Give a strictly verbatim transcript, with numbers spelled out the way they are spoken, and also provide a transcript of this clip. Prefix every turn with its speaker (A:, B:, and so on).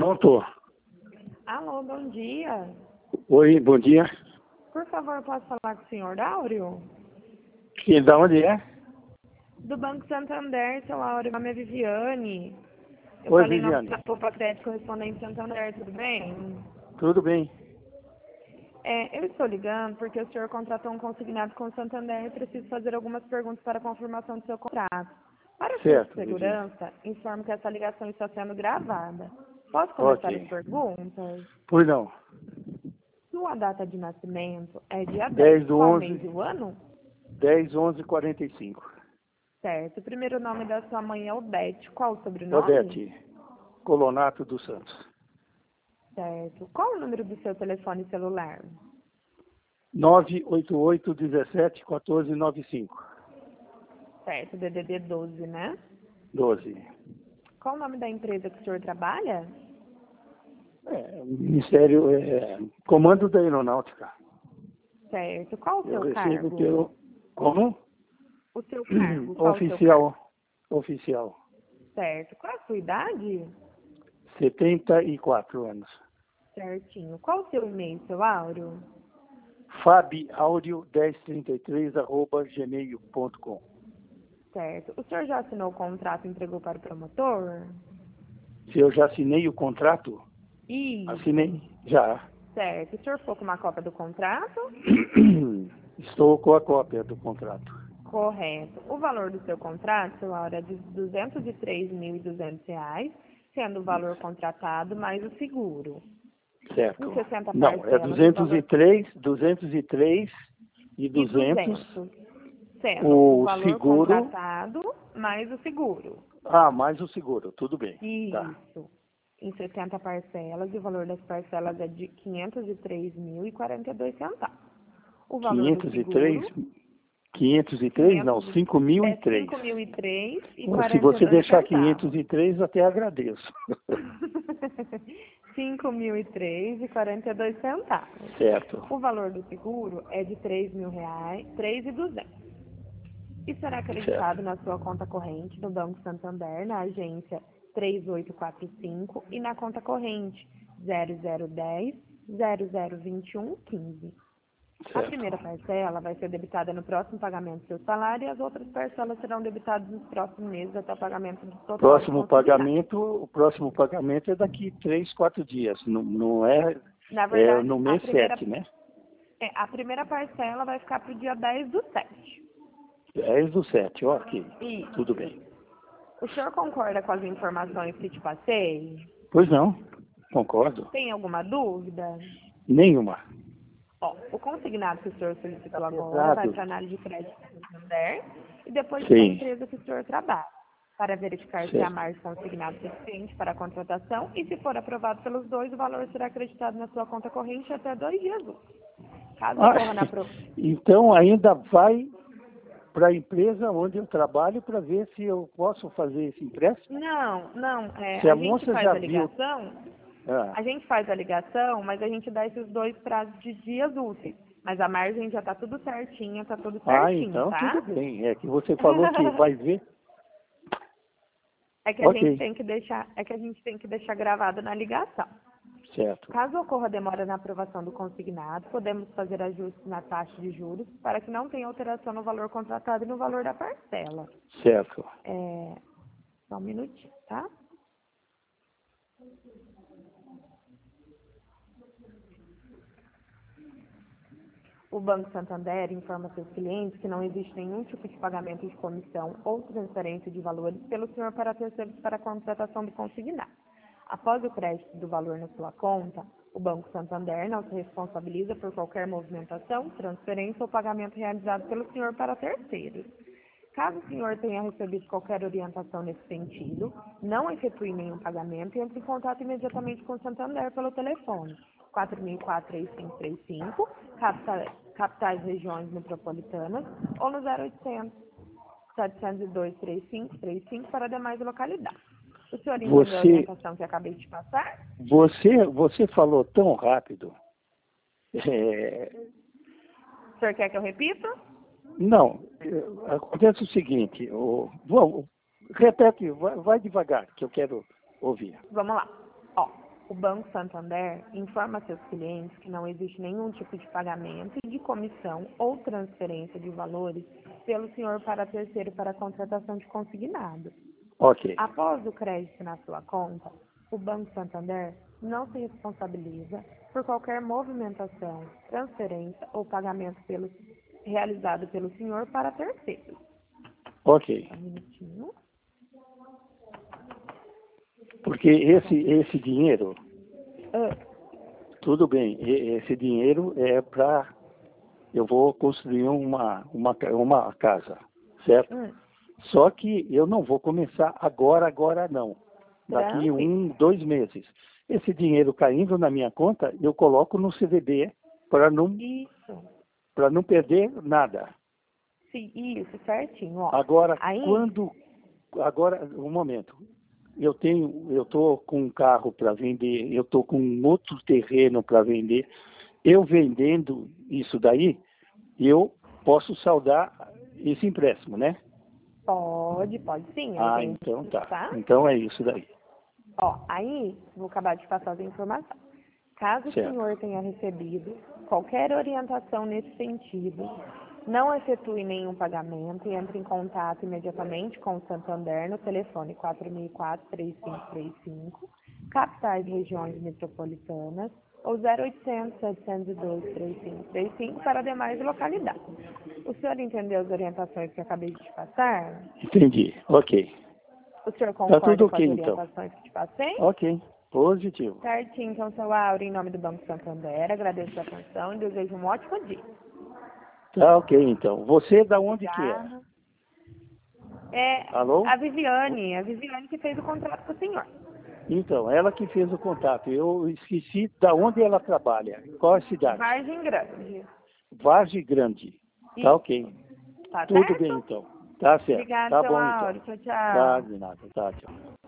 A: Pronto.
B: Alô, bom dia.
A: Oi, bom dia.
B: Por favor, posso falar com o senhor Áureo?
A: Que, da onde é?
B: Do Banco Santander, seu Áureo. Meu nome é Viviane. Eu
A: Oi,
B: falei em nome
A: Viviane.
B: da Poupa Crédito Correspondente Santander, tudo bem?
A: Tudo bem?
B: É, eu estou ligando porque o senhor contratou um consignado com o Santander e preciso fazer algumas perguntas para a confirmação do seu contrato. Para sua
A: Certo, Viviane.
B: segurança, informo que essa ligação está sendo gravada. Posso começar as
A: Ok.
B: perguntas?
A: Pois não.
B: Sua data de nascimento é dia dez.
A: dez do
B: Qual
A: onze,
B: mês e o ano?
A: dez, onze, quarenta e cinco.
B: Certo. O primeiro nome da sua mãe é Odete. Qual o sobrenome?
A: Odete, Colonato dos Santos.
B: Certo. Qual o número do seu telefone celular?
A: nove oito oito, dezessete, quatorze, noventa e cinco.
B: Certo. D D D doze, né?
A: doze.
B: Qual o nome da empresa que o senhor trabalha?
A: É, Ministério, é, Comando da Aeronáutica.
B: Certo. Qual o
A: Eu
B: seu
A: recebo
B: cargo?
A: pelo... Como?
B: O seu cargo. Qual o seu cargo?
A: Oficial. Oficial.
B: Certo. Qual a sua idade?
A: setenta e quatro anos.
B: Certinho. Qual o seu e-mail, seu Áureo?
A: fabiaudio dez trinta e três arroba gmail ponto com.
B: Certo. O senhor já assinou o contrato e entregou para o promotor?
A: Se eu já assinei o contrato?
B: Isso.
A: Assinei. Já.
B: Certo. O senhor ficou com uma cópia do contrato?
A: Estou com a cópia do contrato.
B: Correto. O valor do seu contrato, seu Áureo, é de duzentos e três mil e duzentos reais, sendo o valor contratado mais o seguro.
A: Certo.
B: Em sessenta
A: Não, é
B: parcelas, o
A: duzentos e
B: valor
A: três, duzentos e três e
B: e
A: duzentos.
B: duzentos, sendo o
A: O
B: valor
A: seguro.
B: contratado mais o seguro.
A: Ah, mais o seguro. Tudo bem. Tá.
B: Isso. Em sessenta parcelas, e o valor das parcelas é de quinhentos e três mil e quarenta e dois centavos. O valor do
A: quinhentos e três.
B: seguro,
A: quinhentos e três? Não,
B: quinhentos e-
A: cinco mil e
B: é
A: três.
B: cinco mil e três e
A: Se
B: quarenta e
A: você
B: dois
A: deixar
B: centavos.
A: quinhentos e três, até agradeço.
B: cinco mil e três e quarenta e dois centavos.
A: Certo.
B: O valor do seguro é de três mil reais, três mil e duzentos. E será acreditado
A: Certo.
B: na sua conta corrente no Banco Santander, na agência três oito quatro cinco e na conta corrente zero zero um zero, zero zero dois um, quinze. A
A: Certo.
B: primeira parcela vai ser debitada no próximo pagamento do seu salário e as outras parcelas serão debitadas nos próximos meses até o pagamento do total do
A: Próximo
B: consignado.
A: pagamento, o próximo pagamento é daqui três, quatro dias. Não, não é,
B: Na
A: é
B: verdade,
A: no
B: a
A: mês
B: primeira,
A: sete, né?
B: é, a primeira parcela vai ficar para o dia dez do sete.
A: dez do sete, ok.
B: Isso.
A: Tudo bem.
B: O senhor concorda com as informações que te passei?
A: Pois não, concordo.
B: Tem alguma dúvida?
A: Nenhuma.
B: Ó, o consignado que o senhor solicitou
A: Tá
B: agora vai
A: pesado.
B: para análise de crédito do Santander e depois para a
A: Sim,
B: empresa que o senhor trabalha, para verificar se há
A: certo.
B: margem consignado suficiente para a contratação e, se for aprovado pelos dois, o valor será acreditado na sua conta corrente até dois dias úteis. Caso
A: Ah,
B: ocorra na pro...
A: então ainda vai para a empresa onde eu trabalho para ver se eu posso fazer esse empréstimo?
B: Não, não, é,
A: Se
B: a
A: a
B: gente
A: moça
B: faz
A: já
B: a
A: viu.
B: ligação,
A: Ah,
B: a gente faz a ligação, mas a gente dá esses dois prazos de dias úteis. Mas a margem já tá tudo certinho, tá tudo
A: ah,
B: certinho,
A: então tudo
B: tá?
A: bem. É que você falou que vai ver.
B: É que a gente
A: Ok,
B: tem que deixar, é que a gente tem que deixar gravado na ligação.
A: certo.
B: Caso ocorra demora na aprovação do consignado, podemos fazer ajustes na taxa de juros para que não tenha alteração no valor contratado e no valor da parcela.
A: Certo.
B: É, só um minutinho, tá? O Banco Santander informa seus clientes que não existe nenhum tipo de pagamento de comissão ou transferência de valores pelo senhor para terceiros para a contratação do consignado. Após o crédito do valor na sua conta, o Banco Santander não se responsabiliza por qualquer movimentação, transferência ou pagamento realizado pelo senhor para terceiros. Caso o senhor tenha recebido qualquer orientação nesse sentido, não efetue nenhum pagamento e entre em contato imediatamente com o Santander pelo telefone quatro mil e quatro, três cinco três cinco, capitais, capitais regiões metropolitanas, ou no zero oitocentos, setecentos e dois, trinta e cinco trinta e cinco para demais localidades. O senhor entendeu a
A: Você,
B: orientação que acabei de passar?
A: você, você falou tão rápido. É,
B: O senhor quer que eu repita?
A: não, é, acontece o seguinte. O, vamos, repete, vai, vai devagar, que eu quero ouvir.
B: Vamos lá. Ó, O Banco Santander informa a seus clientes que não existe nenhum tipo de pagamento de comissão ou transferência de valores pelo senhor para terceiro para a contratação de consignado.
A: Ok.
B: Após o crédito na sua conta, o Banco Santander não se responsabiliza por qualquer movimentação, transferência ou pagamento pelo, realizado pelo senhor para terceiros.
A: Ok.
B: Um minutinho.
A: Porque esse, esse dinheiro,
B: Ah,
A: tudo bem, e- esse dinheiro é para... Eu vou construir uma, uma, ca- uma casa, certo?
B: hum,
A: Só que eu não vou começar agora, agora não. Daqui
B: tranquilo.
A: um, dois meses. Esse dinheiro caindo na minha conta, eu coloco no C D B para não,
B: Isso.
A: para não perder nada.
B: Sim, isso, certinho. Ó.
A: Agora,
B: Aí,
A: quando... Agora, um momento. Eu tenho, eu estou com um carro para vender, eu estou com um outro terreno para vender. Eu vendendo isso daí, eu posso saldar esse empréstimo, né?
B: pode, pode sim, eu
A: Ah,
B: tenho
A: então
B: que
A: tá.
B: tá?
A: Então é isso daí.
B: Ó, aí, vou acabar de passar as informações. Caso o
A: Certo.
B: senhor tenha recebido qualquer orientação nesse sentido, não efetue nenhum pagamento e entre em contato imediatamente com o Santander no telefone quatro mil e quatro, três cinco três cinco, capitais e regiões metropolitanas, ou zero oitocentos, setecentos e doze, três cinco três cinco para demais localidades. O senhor entendeu as orientações que eu acabei de te passar?
A: Entendi. Ok.
B: O senhor
A: Tá tudo
B: concorda com as
A: ok, então.
B: orientações que te passei?
A: Ok. Positivo.
B: Certinho, então, seu Auro, em nome do Banco Santander, agradeço a atenção e desejo um ótimo dia.
A: Tá ok, então. Você da onde que é?
B: Obrigada. É
A: Alô?
B: a Viviane, a Viviane que fez o contrato com o senhor.
A: Então, ela que fez o contato. Eu esqueci da onde ela trabalha. Qual a cidade?
B: Vargem Grande.
A: Vargem Grande. Tá
B: Isso.
A: ok.
B: Tá
A: Tudo bem,
B: certo?
A: então. Tá certo.
B: Obrigada,
A: Tá
B: seu
A: bom, então.
B: Auro. Tchau,
A: Tá,
B: tchau.
A: de nada. Tá, tchau.